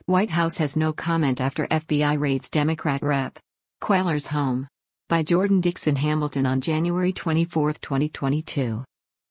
White House has no comment after FBI raids Democrat Rep. Queller's home. By Jordan Dixon Hamilton on January 24, 2022.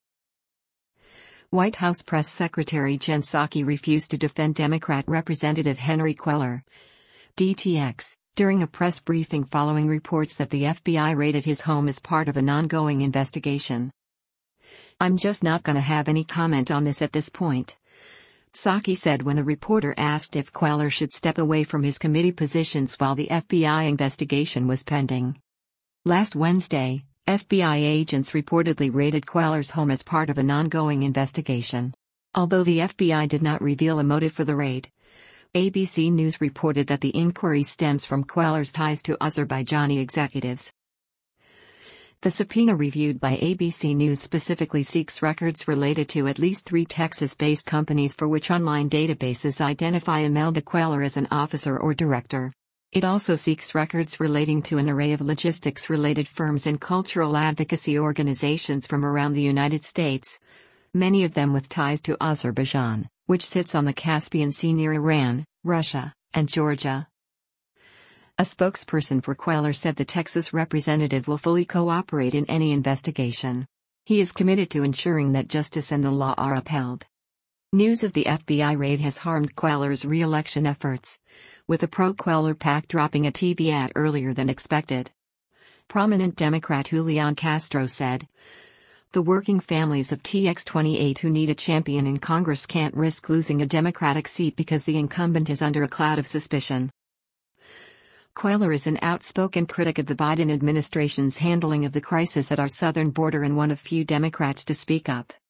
White House Press Secretary Jen Psaki refused to defend Democrat Representative Henry Cuellar, DTX, during a press briefing following reports that the FBI raided his home as part of an ongoing investigation. "I'm just not gonna have any comment on this at this point," Psaki said when a reporter asked if Cuellar should step away from his committee positions while the FBI investigation was pending. Last Wednesday, FBI agents reportedly raided Cuellar's home as part of an ongoing investigation. Although the FBI did not reveal a motive for the raid, ABC News reported that the inquiry stems from Cuellar's ties to Azerbaijani executives. The subpoena reviewed by ABC News specifically seeks records related to at least 3 Texas-based companies for which online databases identify Imelda Cuellar as an officer or director. It also seeks records relating to an array of logistics-related firms and cultural advocacy organizations from around the United States, many of them with ties to Azerbaijan, which sits on the Caspian Sea near Iran, Russia, and Georgia. A spokesperson for Cuellar said the Texas representative will fully cooperate in any investigation. He is committed to ensuring that justice and the law are upheld. News of the FBI raid has harmed Cuellar's re-election efforts, with a pro-Cuellar PAC dropping a TV ad earlier than expected. Prominent Democrat Julian Castro said, "The working families of TX28 who need a champion in Congress can't risk losing a Democratic seat because the incumbent is under a cloud of suspicion." Cuellar is an outspoken critic of the Biden administration's handling of the crisis at our southern border and one of few Democrats to speak up.